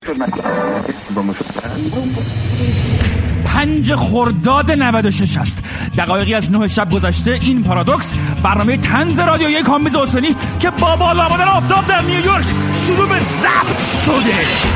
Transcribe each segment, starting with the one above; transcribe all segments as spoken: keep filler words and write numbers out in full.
پنج خرداد نود و شش است. دقایقی از نه شب گذشته. این پارادوکس، برنامه طنز رادیویی کامبیز حسینی که با بالا آمدن آفتاب در نیویورک شروع به ضبط شده.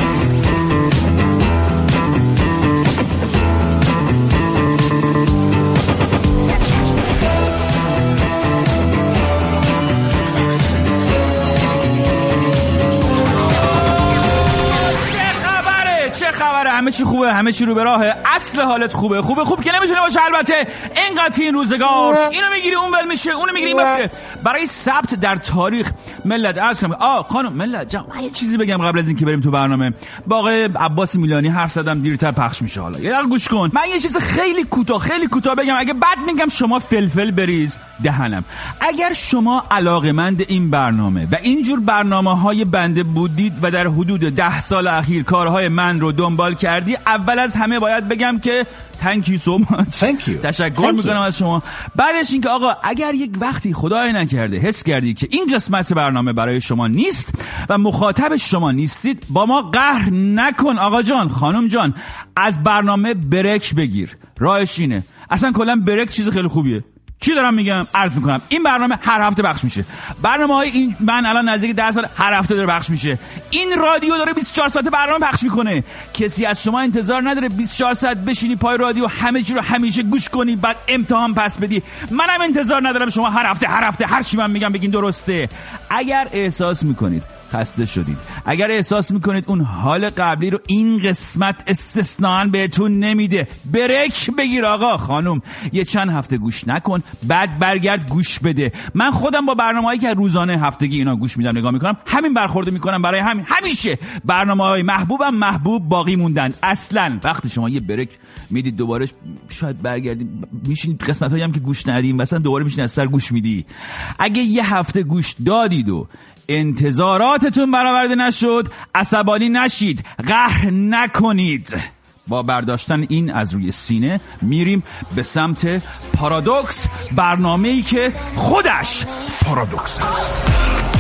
همه چی خوبه، همه چی رو به راهه، اصل حالت خوبه. خوبه خوب که نمیتونه باشه البته. اینقدر که این روزگار اینو میگیری اون ول میشه، اونو میگیری این میشه. برای ثبت در تاریخ ملت عرض کنم آ خانم ملت جان، من یه چیزی بگم قبل از اینکه بریم تو برنامه. با آقای عباس میلانی حرف زدم، دیرتر پخش میشه. حالا یه دقیقه گوش کن. من یه چیز خیلی کوتاه خیلی کوتاه بگم، اگه بعد میگم شما فلفل بریز دهنم. اگر شما علاقه‌مند این برنامه و اینجور برنامه‌های بنده بودید و در حدود ده سال اخیر کارهای من رو دنبال کردی، اول از همه باید بگم که thank you so much. Thank you. تشکر میکنم از شما. بعدش این که آقا اگر یک وقتی خدای نکرده حس کردی که این قسمت برنامه برای شما نیست و مخاطب شما نیستید، با ما قهر نکن آقا جان، خانم جان، از برنامه بریک بگیر. راهش اینه. اصلا کلا بریک چیز خیلی خوبیه. چی دارم میگم؟ عرض میکنم این برنامه هر هفته پخش میشه. برنامه‌های این من الان نزدیک ده سال هر هفته داره پخش میشه. این رادیو داره بیست و چهار ساعت برنامه پخش میکنه. کسی از شما انتظار نداره بیست و چهار ساعت بشینی پای رادیو همه چی رو همیشه گوش کنی بعد امتحان پس بدی. منم انتظار ندارم شما هر هفته هر هفته هر چی من میگم بگین درسته. اگر احساس میکنید خسته شدید، اگر احساس میکنید اون حال قبلی رو این قسمت استثناً بهتون نمیده، بریک بگیر آقا خانم، یه چند هفته گوش نکن، بعد برگرد گوش بده. من خودم با برنامه‌هایی که روزانه هفتگی اینا گوش میدم نگاه میکنم، همین برخورد میکنم. برای همین همیشه برنامه‌های محبوبم محبوب باقی موندن. اصلاً وقتی شما یه بریک میدید دوباره شاید برگردید میشین قسمت‌هایی هم که گوش ندیم مثلا دوباره میشین از سر گوش میدی. اگه یه هفته گوش دادید و انتظاراتتون برآورده نشد، عصبانی نشید، قهر نکنید. با برداشتن این از روی سینه میریم به سمت پارادوکس، برنامه‌ای که خودش پارادوکس است.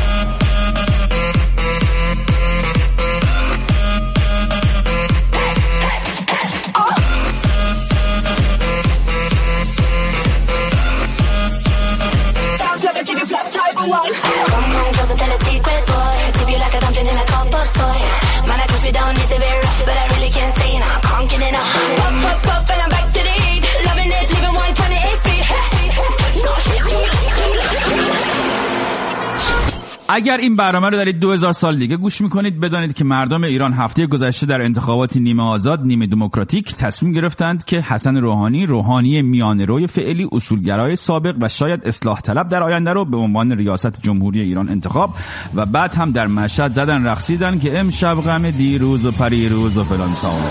اگر این برنامه رو دارید دو هزار سال دیگه گوش میکنید، بدانید که مردم ایران هفته گذشته در انتخاباتی نیمه آزاد نیمه دموکراتیک تصمیم گرفتند که حسن روحانی، روحانی میانه روی فعلی، اصولگرای سابق و شاید اصلاح طلب در آینده رو به عنوان ریاست جمهوری ایران انتخاب و بعد هم در مشهد زدن رقصیدن که امشب غم دیروز و پریروز و فلان سال.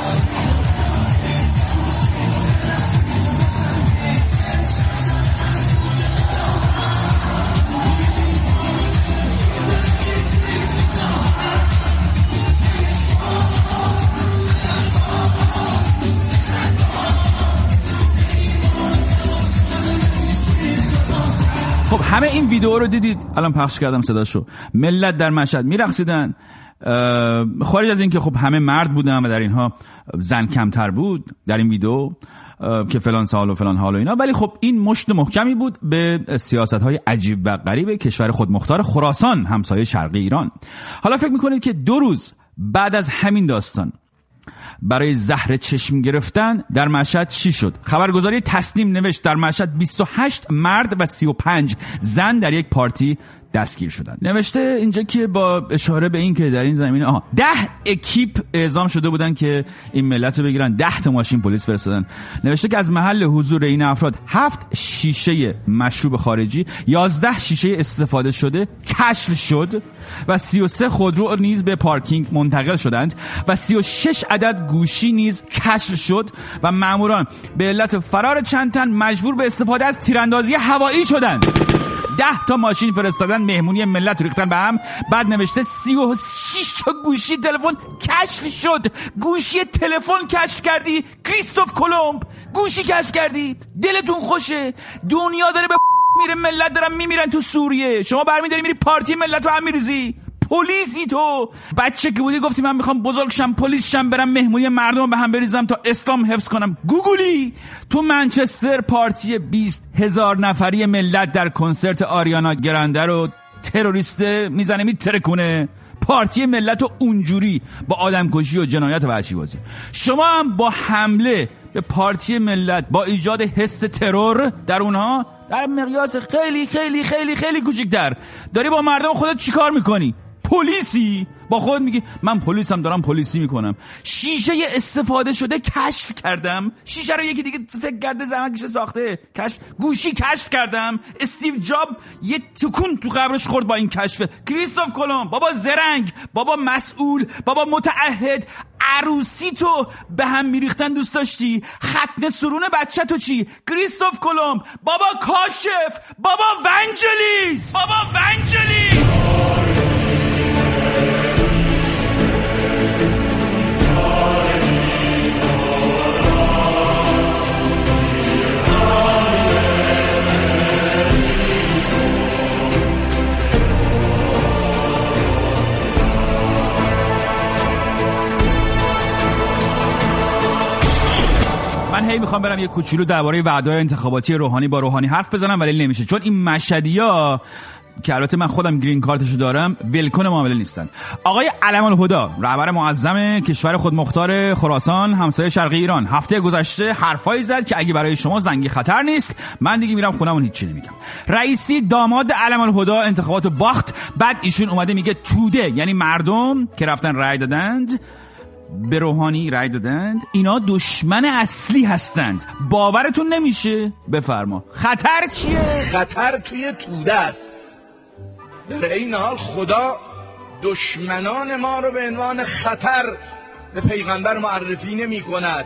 خب همه این ویدیو رو دیدید، الان پخش کردم صداشو. ملت در مشهد میرقصیدن، خارج از این که خب همه مرد بودن و در اینها زن کمتر بود در این ویدیو که فلان سال و فلان حال و اینا، ولی خب این مشت محکمی بود به سیاست‌های عجیب و غریب کشور خودمختار خراسان، همسایه شرقی ایران. حالا فکر می‌کنید که دو روز بعد از همین داستان برای زهر چشم گرفتن در مشهد چی شد؟ خبرگزاری تسنیم نوشت در مشهد بیست و هشت مرد و سی و پنج زن در یک پارتی دستگیر شدن. نوشته اینجا که با اشاره به این که در این زمینه آها ده اکیپ اعزام شده بودن که این ملت رو بگیرن، ده تا ماشین پلیس فرستادن. نوشته که از محل حضور این افراد هفت شیشه مشروب خارجی، یازده شیشه استفاده شده کشف شد و سی و سه خودرو نیز به پارکینگ منتقل شدند و سی و شش عدد گوشی نیز کشف شد و ماموران به علت فرار چند تن مجبور به استفاده از تیراندازی هوایی شدند. ده تا ماشین فرستادن، مهمونی ملت ریختن به هم. بعد نوشته سی و شش تا گوشی تلفن کشف شد. گوشی تلفن کشف کردی کریستوف کلمب، گوشی کشف کردی، دلتون خوشه. دنیا داره به میره، ملت دارن میمیرن تو سوریه، شما برمیداری میری پارتی ملت رو هم میریزی. پلیسی تو. بچه که بودی گفتی من میخوام بزرگ شم پلیس شم، برم مهمونی مردم به هم بریزم تا اسلام حفظ کنم. گوگلی تو منچستر پارتی بیست هزار نفری ملت در کنسرت آریانا گرانده رو تروریست میزنه میترکونه. پارتی ملت رو اونجوری با آدمکشی و جنایت وحشی بازی. شما هم با حمله به پارتی ملت، با ایجاد حس ترور در اونها در مقیاس خیلی خیلی خیلی خیلی کوچیک‌تر، داری با مردم خودت چیکار میکنی؟ پلیسی؟ با خود میگی من پلیسم دارم پلیسی میکنم. شیشه استفاده شده کشف کردم. شیشه رو یکی دیگه فکر کرده زحمتش ساخته. کشف گوشی کشف کردم. استیو جاب یه تکون تو قبرش خورد با این کشف. کریستوف کلمب بابا زرنگ، بابا مسئول، بابا متعهد. عروسی تو به هم میریختن دوست داشتی؟ ختنه سرون بچه تو چی؟ کریستوف کلمب بابا کاشف، بابا ونجلیس، بابا ونجلیس. من هی میخوام برم یه کوچولو درباره وعده‌های انتخاباتی روحانی با روحانی حرف بزنم ولی نمیشه، چون این مشهدی‌ها که البته من خودم گرین کارتشو دارم ولکن معامله نیستن. آقای علم‌الهدی رهبر معظم کشور خودمختار خراسان همسایه شرقی ایران هفته گذشته حرفایی زد که اگه برای شما زنگی خطر نیست من دیگه میرم خونمون هیچی نمیگم. رئیسی داماد علم‌الهدی انتخاباتو باخت، بعد ایشون اومده میگه توده، یعنی مردم که رفتن رأی دادند به روحانی رأی دادند اینا دشمن اصلی هستند. باورتون نمیشه؟ بفرما. خطر چیه؟ خطر توی توده است. در این حال خدا دشمنان ما رو به عنوان خطر به پیغمبر معرفی نمی کند،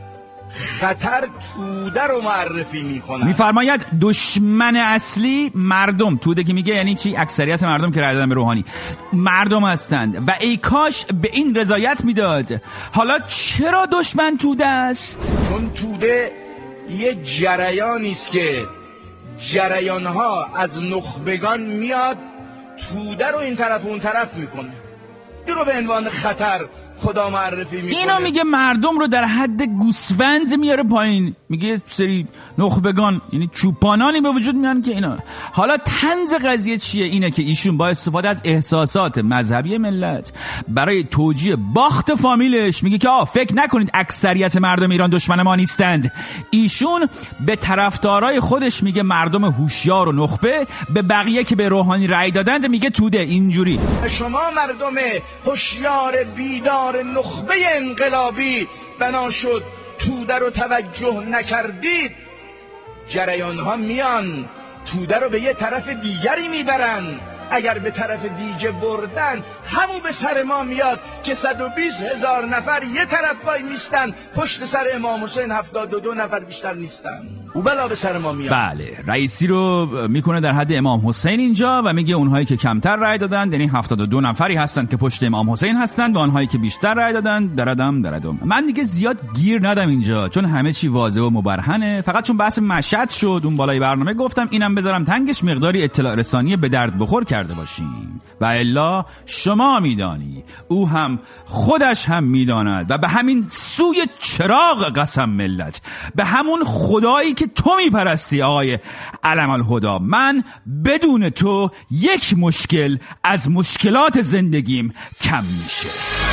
خطر توده رو معرفی می کند. میفرماید دشمن اصلی مردم. توده که میگه یعنی چی؟ اکثریت مردم که رای دادن به روحانی مردم هستند و ای کاش به این رضایت میداد. حالا چرا دشمن توده است؟ چون توده یه جریانی است که جریانها از نخبگان میاد توده رو این طرف اون طرف میکنه. این رو به عنوان خطر خدا معرفی میکنه. اینو میگه مردم رو در حد گوسفند میاره پایین. میگه سری نخبگان یعنی چوپانانی به وجود میان که اینا. حالا طنز قضیه چیه؟ اینه که ایشون با استفاده از احساسات مذهبی ملت برای توجیه باخت فامیلش میگه که آه فکر نکنید اکثریت مردم ایران دشمن ما نیستند. ایشون به طرفدارای خودش میگه مردم هوشیار و نخبه، به بقیه که به روحانی رأی دادند میگه توده. اینجوری شما مردم هوشیار بیدار نخبه انقلابی بنا شد توده رو توجه نکردید، جریان ها میان توده رو به یه طرف دیگری میبرن. اگر به طرف دیگه بردن همون به سر ما میاد که صد و بیست هزار نفر یه طرف وای میستن، پشت سر امام حسین هفتاد و دو نفر بیشتر نیستن، او بلا به سر ما میاد. بله، رئیسی رو میکنه در حد امام حسین اینجا و میگه اونهایی که کمتر رای دادن یعنی هفتاد و دو نفری هستن که پشت امام حسین هستن و آنهایی که بیشتر رای دادن دردم دردم. من دیگه زیاد گیر ندم اینجا چون همه چی واضح و مبرهنه، فقط چون بحث مشهد شد اون بالای برنامه گفتم اینم بذارم تنگش مقداری اطلاع رسانی به درد بخور کرده باشیم. و الا شما میدانی، او هم خودش هم میداند و به همین سوی چراغ قسم ملت، به همون خدایی که تو میپرستی آقای علم‌الهدی، من بدون تو یک مشکل از مشکلات زندگیم کم میشه.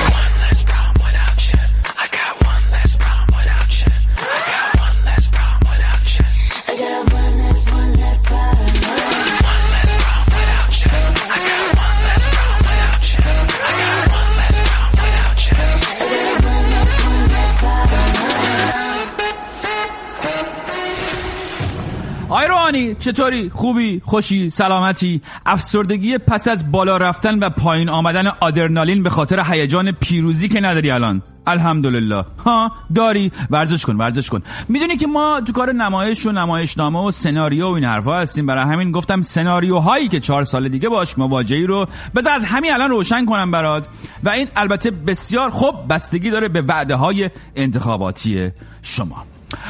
آی روحانی چطوری؟ خوبی؟ خوشی؟ سلامتی؟ افسردگی پس از بالا رفتن و پایین آمدن آدرنالین به خاطر هیجان پیروزی که نداری الان؟ الحمدلله. ها داری؟ ورزش کن ورزش کن. میدونی که ما تو کار نمایش و نمایشنامه و سناریو و این حرفا هستیم، برای همین گفتم سناریوهایی که چهار سال دیگه باش مواجهی رو بذار از همین الان روشن کنم برات. و این البته بسیار خوب بستگی داره به وعده های انتخاباتی شما.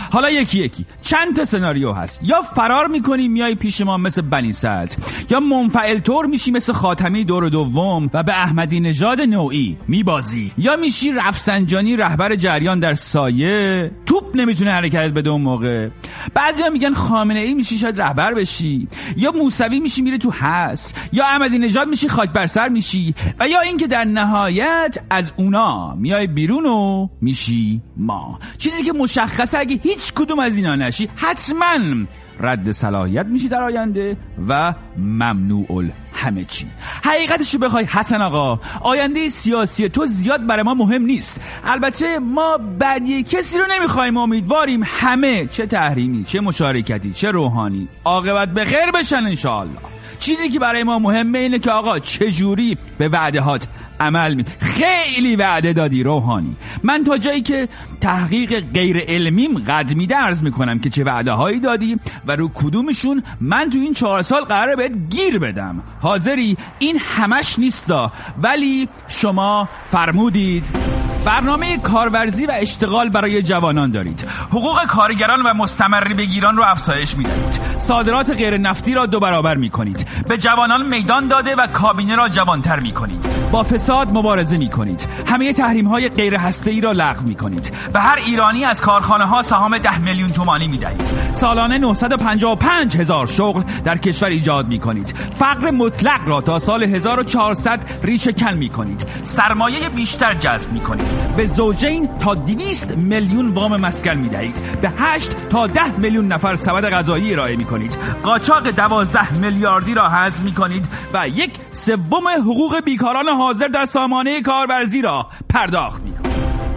حالا یکی یکی چند تا سناریو هست. یا فرار میکنی میای پیش ما مثل بنی سعد، یا منفعل طور میشی مثل خاتمی دور دوم و به احمدی نژاد نوعی میبازی، یا میشی رفسنجانی رهبر جریان در سایه، توپ نمیتونه حرکت بده اون موقع. بعضیا میگن خامنه ای میشی شاید رهبر بشی، یا موسوی میشی میره تو حصر، یا احمدی نژاد میشی خاک بر سر میشی، و یا اینکه در نهایت از اونا میای بیرون و میشی ما. چیزی که مشخصه اگه هیچ کدوم از اینا نشی حتما رد صلاحیت میشی در آینده و ممنوع همه چی. حقیقتشو بخوای حسن آقا، آینده سیاسی تو زیاد برای ما مهم نیست. البته ما بدی کسی رو نمیخوایم، امیدواریم همه، چه تحریمی چه مشارکتی چه روحانی، عاقبت به خیر بشن انشاءالله. چیزی که برای ما مهمه اینه که آقا چجوری به وعدهات عمل می. خیلی وعده دادی روحانی. من تا جایی که تحقیق غیر علمیم قد میده عرض میکنم که چه وعده هایی دادی و رو کدومشون من تو این چهار سال قراره بهت گیر بدم. حاضری؟ این همش نیستا، ولی شما فرمودید برنامه کارورزی و اشتغال برای جوانان دارید، حقوق کارگران و مستمری بگیران رو افزایش میدهید، صادرات غیر نفتی را دو برابر میکنید، به جوانان میدان داده و کابینه را جوانتر میکنید، با فساد مبارزه میکنید، همه تحریم های غیر هسته‌ای را لغو میکنید، به هر ایرانی از کارخانه ها سهام ده میلیون تومانی میدهید، سالانه نهصد و پنجاه و پنج هزار شغل در کشور ایجاد میکنید، فقر مطلق را تا سال هزار و چهارصد ریشه کن میکنید، سرمایه بیشتر جذب میکنید، به زوجین تا دویست میلیون وام مسکن میدهید، به هشت تا ده میلیون نفر سبد غذایی ارائه میکنید، قاچاق دوازده میلیاردی را حذف میکنید و یک سوم حقوق بیکاران حاضر در سامانه کارورزی را پرداخت میکنید.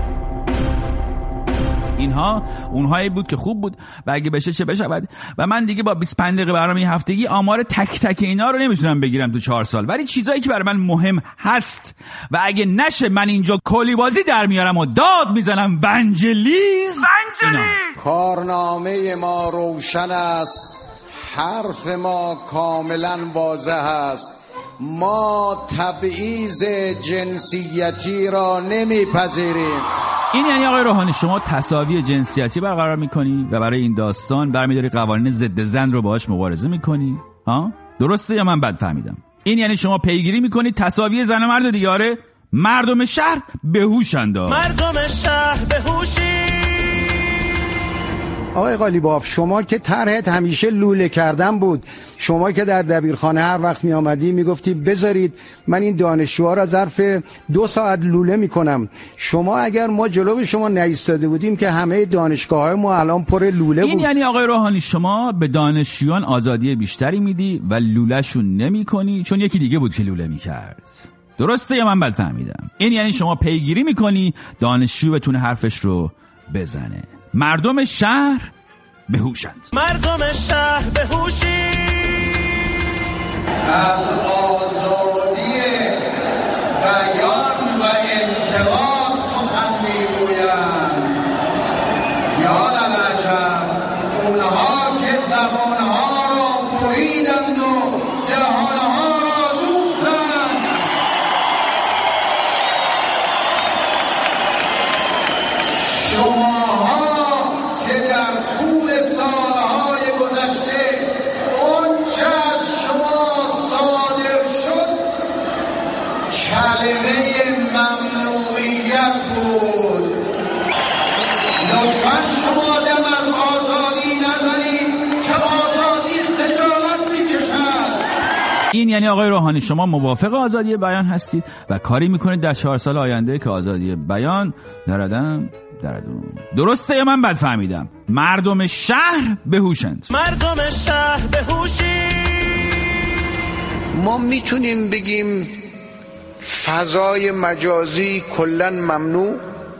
اینها اونهایی بود که خوب بود و اگه بشه چه بشود. و من دیگه با بیست و پنج دقیقه برنامه هفتگی آمار تک تک اینا رو نمیتونم بگیرم تو چهار سال، ولی چیزایی که برای من مهم هست و اگه نشه من اینجا کلی بازی در میارم و داد میزنم ونجلیز. کارنامه ما روشن است، حرف ما کاملا واضح است. ما تبعیض جنسیتی را نمیپذیریم. این یعنی آقای روحانی شما تساوی جنسیتی برقرار میکنی و برای این داستان برمیداری قوانین ضد زن رو باهاش مبارزه میکنی؟ ها؟ درسته یا من بد فهمیدم؟ این یعنی شما پیگیری میکنی تساوی زن و مرد دیگه؟ آره؟ مردم شهر بهوشند. مردم شهر بهوشی. آقای قالیباف شما که طرحت همیشه لوله کردن بود، شما که در دبیرخانه هر وقت می آمدی می گفتی بذارید من این دانشجوها را ظرف دو ساعت لوله می کنم. شما اگر ما جلو شما نایستاده بودیم که همه دانشگاه های ما الان پر لوله بود. این یعنی آقای روحانی شما به دانشجویان آزادی بیشتری میدی و لوله شون نمی کنی چون یکی دیگه بود که لوله می کرد. درسته یا من بد فهمیدم؟ این یعنی شما پیگیری می کنی دانشجو بتونه حرفش رو بزنه. مردم شهر بهوشند. مردم شهر بهوشی. از آزادی بیان و انتقاد سخن میگویند. یا للعجب اونها که زبانها را بریدند و دهانها را دوختند. شماها که در طول سالهای گذشته اونچه از شما صادر شد کلمه ممنوعیت بود. لطفاً شما دم از آزادی نزنید که آزادی خجالت میکشد. این یعنی آقای روحانی شما موافق آزادی بیان هستید و کاری میکنید در چهار سال آینده که آزادی بیان نردم دردون. درسته یا من بد فهمیدم؟ مردم شهر بهوشند. مردم شهر بهوشی. ما میتونیم بگیم فضای مجازی کلن ممنوع،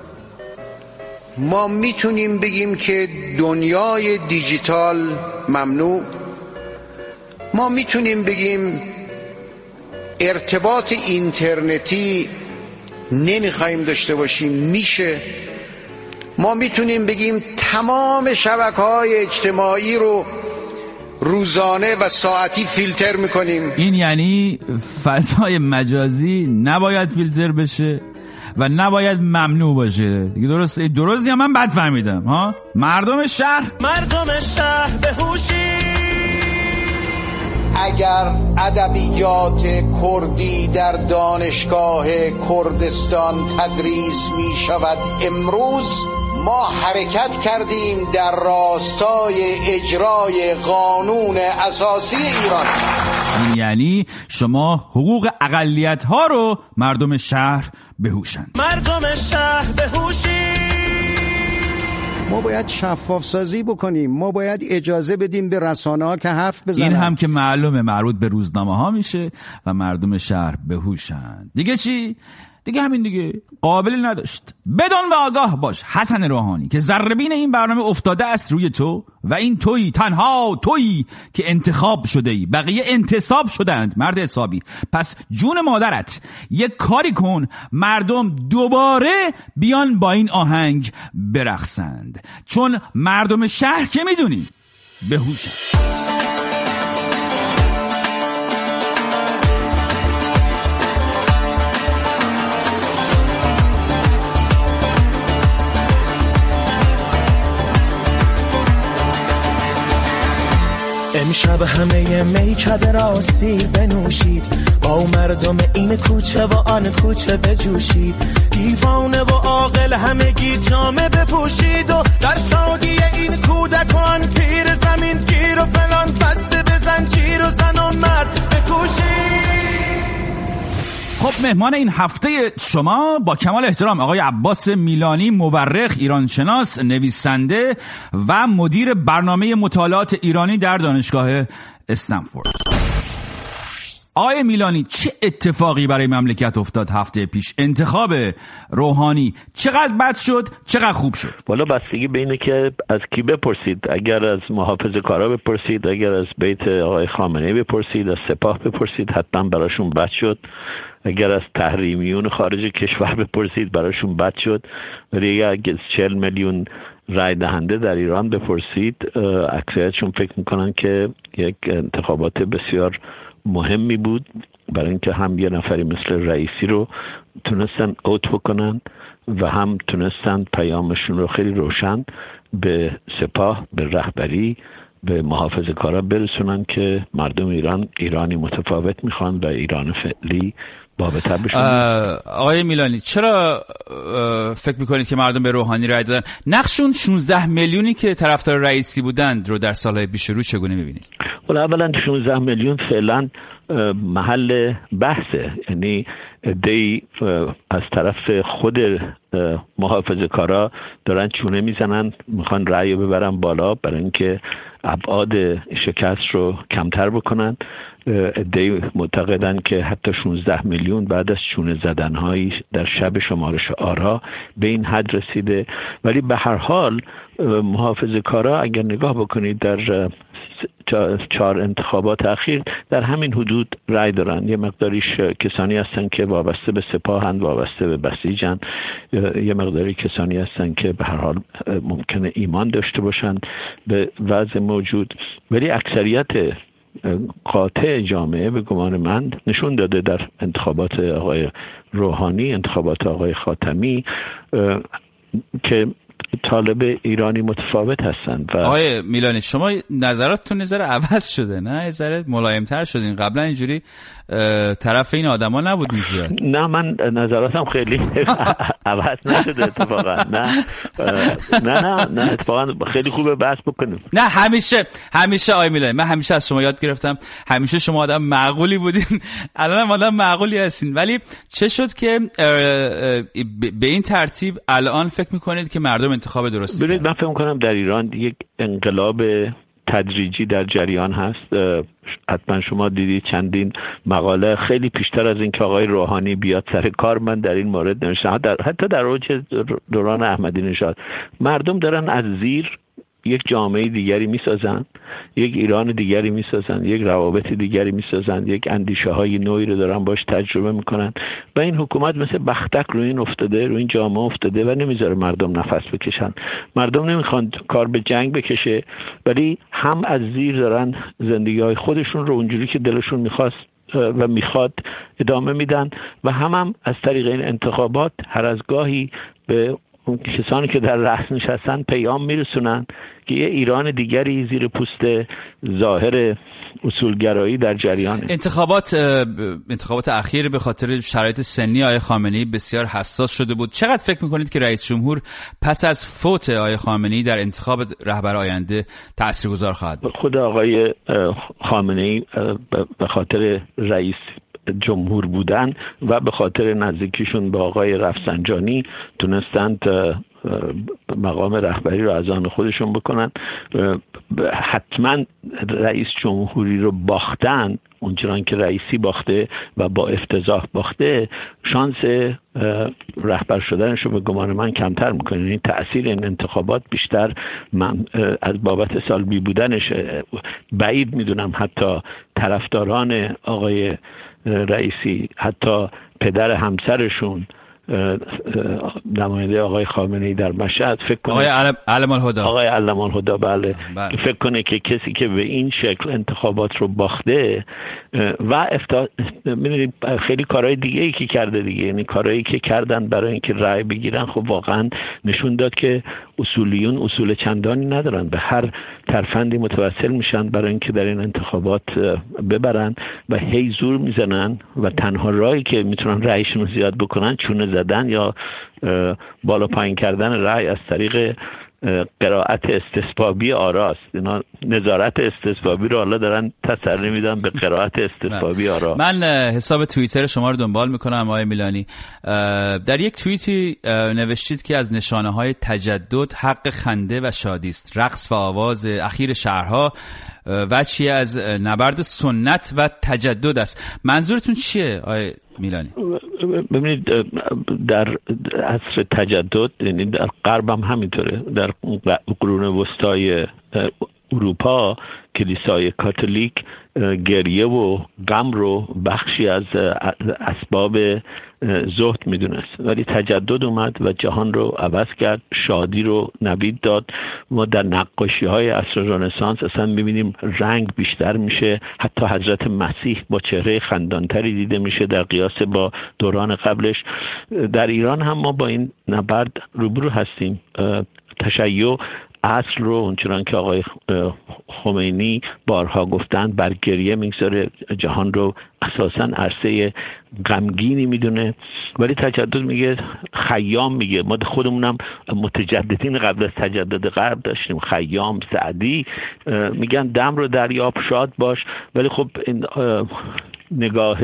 ما میتونیم بگیم که دنیای دیجیتال ممنوع، ما میتونیم بگیم ارتباط اینترنتی نمیخوایم داشته باشیم، میشه. ما میتونیم بگیم تمام شبکه‌های اجتماعی رو روزانه و ساعتی فیلتر میکنیم. این یعنی فضای مجازی نباید فیلتر بشه و نباید ممنوع باشه دیگه. درست درست یا من بد فهمیدم ها؟ مردم شهر مردم شهر بهوشی. اگر ادبیات کردی در دانشگاه کردستان تدریس می شود امروز، ما حرکت کردیم در راستای اجرای قانون اساسی ایران. یعنی شما حقوق اقلیت ها رو مردم شهر بهوشند. مردم شهر بهوشی. ما باید شفاف سازی بکنیم، ما باید اجازه بدیم به رسانه ها که حرف بزنن. این هم که معلومه مربوط به روزنامه ها میشه و مردم شهر بهوشند. دیگه چی؟ دیگه همین دیگه، قابلی نداشت. بدون و آگاه باش حسن روحانی که ذره‌بین این برنامه افتاده است روی تو و این تویی، تنها تویی که انتخاب شده ای، بقیه انتصاب شدند مرد حسابی. پس جون مادرت یک کاری کن مردم دوباره بیان با این آهنگ برقصند، چون مردم شهر که میدونی بهوشن. امشب همه میکده را سیر بنوشید، با مردم این کوچه و آن کوچه بجوشید، دیوانه و عاقل همگی جامه بپوشید و در شادی این کودکان پیر زمین گیر و فلان بسته بزن جیر و زن و مرد بکوشید. خب مهمان این هفته شما با کمال احترام آقای عباس میلانی، مورخ، ایرانشناس، نویسنده و مدیر برنامه مطالعات ایرانی در دانشگاه استنفورد. آقای میلانی، چه اتفاقی برای مملکت افتاد هفته پیش؟ انتخاب روحانی چقدر بد شد، چقدر خوب شد؟ والا بستگی به اینه که از کی بپرسید. اگر از محافظه‌کارا بپرسید، اگر از بیت آقای خامنه‌ای بپرسید، از سپاه بپرسید، حتما براشون بد شد. اگر از تحریمیون خارج کشور بپرسید براشون بد شد. ولی اگر چهل میلیون رای دهنده در ایران بپرسید، اکثریتشون فکر میکنن که یک انتخابات بسیار مهمی بود، برای اینکه هم یه نفری مثل رئیسی رو تونستن اوت بکنن و هم تونستن پیامشون رو خیلی روشن به سپاه، به رهبری، به محافظه کارا برسونن که مردم ایران ایرانی متفاوت میخوان و ایران فعلی بابتر بشن. آقای میلانی، چرا فکر میکنید که مردم به روحانی رای دادن؟ نقشون شانزده میلیونی که طرفدار رئیسی بودند رو در سالهای پیش رو چگونه میبینید؟ ولی اولا شانزده میلیون فعلا محل بحثه، یعنی دی از طرف خود محافظه کارا دارن چونه میزنن، میخوان رأی ببرن بالا برای اینکه ابعاد شکست رو کمتر بکنن. دی معتقدن که حتی شانزده میلیون بعد از چونه زدنهایی در شب شمارش آرا به این حد رسیده. ولی به هر حال محافظه کارا اگر نگاه بکنید در چهار انتخابات اخیر در همین حدود رای دارن. یه مقداریش کسانی هستن که وابسته به سپاهند، وابسته به بسیجن، یه مقداری کسانی هستن که به هر حال ممکنه ایمان داشته باشن به وضع موجود. ولی اکثریت قاطع جامعه به گمان من نشون داده در انتخابات آقای روحانی، انتخابات آقای خاتمی، که طالب ایرانی متفاوت هستند. و آقای میلانی، شما نظراتتون یه ذره عوض شده، نه؟ یه ذره ملایم‌تر شدین. قبلا اینجوری طرف این آدما نبودین زیاد. نه، من نظراتم خیلی عوض نشده اتفاقا. نه نه نه نه اتفاقا خیلی خوبه بحث بکنیم. نه همیشه همیشه آقای میلانی، من همیشه از شما یاد گرفتم، همیشه شما آدم معقولی بودین، الان هم آدم معقولی هستین. ولی چه شد که به این ترتیب الان فکر میکنید که مردم انتخاب درستی؟ ببینید، من فکر میکنم در ایران یک انقلاب تدریجی در جریان هست. حتما شما دیدید چندین مقاله خیلی پیشتر از این که آقای روحانی بیاد سر کار من در این مورد نوشتم. حتی در اوج دوران احمدی نژاد مردم دارن از زیر یک جامعه دیگری میسازن، یک ایران دیگری میسازن، یک روابط دیگری میسازن، یک اندیشه های نوعی رو دارن باش تجربه میکنن و این حکومت مثل بختک رو این افتاده، رو این جامعه افتاده و نمیذاره مردم نفس بکشن. مردم نمیخوان کار به جنگ بکشه، ولی هم از زیر دارن زندگی های خودشون رو اونجوری که دلشون میخواست و میخواد ادامه میدن و هم هم از طریق این انتخابات هر از گاهی به اون کسانی که در رأس نشستن پیام میرسونن که یه ایران دیگری زیر پوست ظاهر اصولگرایی در جریانه. انتخابات انتخابات اخیر به خاطر شرایط سنی آقای خامنه‌ای بسیار حساس شده بود. چقدر فکر میکنید که رئیس جمهور پس از فوت آقای خامنه‌ای در انتخاب رهبر آینده تاثیرگذار خواهد بود؟ خود آقای خامنه‌ای به خاطر رئیس جمهور بودن و به خاطر نزدیکیشون به آقای رفسنجانی تونستند مقام رهبری رو از آن خودشون بکنن. حتما رئیس جمهوری رو باختن، اونچنان که رئیسی باخته و با افتضاح باخته، شانس رهبر شدنش رو به گمان من کمتر میکنه. این تأثیر این انتخابات بیشتر من از بابت سالبی بودنش بعید میدونم حتی طرفداران آقای رئیسی، حتی پدر همسرشون نماینده آقای خامنه‌ای در مشهد فکر کنه آقای علم الهدی آقای علم الهدی بله, بله. فکر کنه که کسی که به این شکل انتخابات رو باخته و افتا... می‌دونید خیلی کارهای دیگه ای که کرده دیگه، یعنی کارهایی که کردن برای اینکه رأی بگیرن، خب واقعا نشون داد که اصولیون اصول چندانی ندارن، به هر ترفندی متوسل میشن برای اینکه در این انتخابات ببرن و هی زور میزنن و تنها راهی که میتونن رأیشون رو زیاد بکنن چونه زدن یا بالا پایین کردن رأی از طریق قرائت استصوابی آراست. اینا نظارت استصوابی رو حالا دارن تسری میدن به قرائت استصوابی آرا. من حساب توییتر شما رو دنبال میکنم آقای میلانی. در یک توییتی نوشتید که از نشانه‌های تجدد حق خنده و شادی است. رقص و آواز اخیر شهرها وجهی از نبرد سنت و تجدد است. منظورتون چیه آقای میلانی؟ ببینید در عصر تجدد، یعنی در غرب هم همینطوره، در قرون وسطای اروپا کلیسای کاتولیک گریه و غم رو بخشی از اسباب زهد میدونست، ولی تجدد اومد و جهان رو عوض کرد، شادی رو نوید داد. ما در نقاشی های عصر رنسانس اصلا میبینیم رنگ بیشتر میشه، حتی حضرت مسیح با چهره خندانتری دیده میشه در قیاس با دوران قبلش. در ایران هم ما با این نبرد روبرو هستیم. تشیع اصل رو اونچنان که آقای خمینی بارها گفتن بر گریه میگذاره، جهان رو اساساً عرصه غمگینی میدونه، ولی تجدد میگه خیام، میگه ما خودمونم متجددین قبل از تجدد غرب داشتیم، خیام، سعدی میگن دم رو دریاب شاد باش، ولی خب این نگاه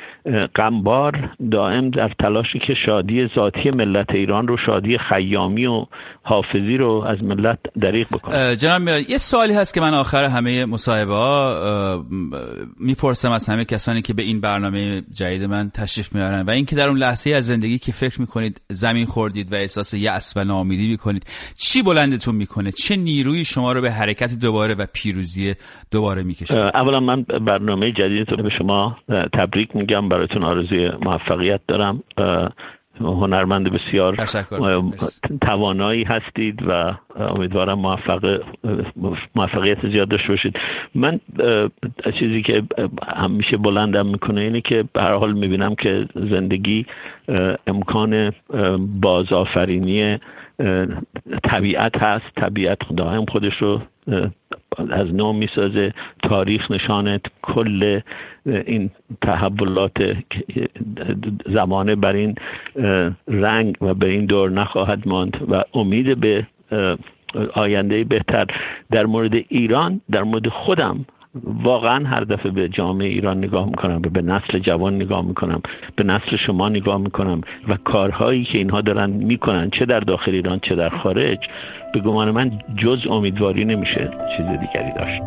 غمبار دائم در تلاشی که شادی ذاتی ملت ایران رو، شادی خیامی و حافظی رو از ملت دریغ بکنه. جناب میلانی، یه سوالی هست که من آخر همه مصاحبه ها میپرسم از همه کسانی که به این برنامه جدید من تشریف میارن، و اینکه در اون لحظه از زندگی که فکر میکنید زمین خوردید و احساس یأس و ناامیدی میکنید، چی بلندتون میکنه؟ چه نیرویی شما رو به حرکت دوباره و پیروزی دوباره میکشه؟ اولا من برنامه جدیدتون به شما تبریک میگم، براتون آرزوی موفقیت دارم. هنرمند بسیار توانایی هستید و امیدوارم موفق موفقیت زیاد داشته باشید. من چیزی که همیشه بلندم میکنه اینه که به هر حال میبینم که زندگی امکان بازآفرینی طبیعت هست. طبیعت دائم خودش رو از نو میسازه. تاریخ نشانه کل این تحولات زمانه بر این رنگ و به این دور نخواهد ماند و امید به آینده بهتر. در مورد ایران، در مورد خودم واقعا هر دفعه به جامعه ایران نگاه میکنم، به نسل جوان نگاه میکنم، به نسل شما نگاه میکنم و کارهایی که اینها دارن میکنن، چه در داخل ایران چه در خارج، به گمان من جز امیدواری نمیشه چیز دیگری داشت.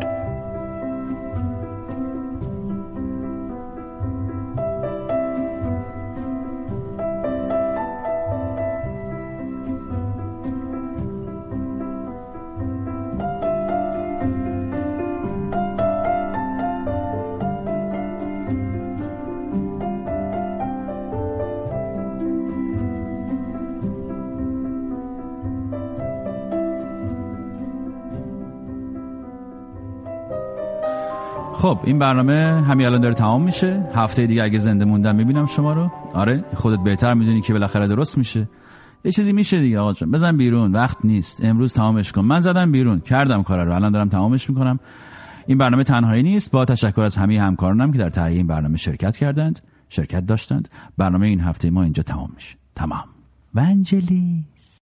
خب این برنامه همین الان داره تمام میشه. هفته دیگه اگه زنده موندم میبینم شما رو. آره خودت بهتر میدونی که بالاخره درست میشه. یه چیزی میشه دیگه آقا جان، بزن بیرون، وقت نیست، امروز تمامش کن. من زدم بیرون، کردم کارا رو، الان دارم تمامش میکنم. این برنامه تنهایی نیست، با تشکر از همه همکارانم که در تهیه این برنامه شرکت کردند، شرکت داشتند. برنامه این هفته ما اینجا تمام میشه. تمام. ونجلیس.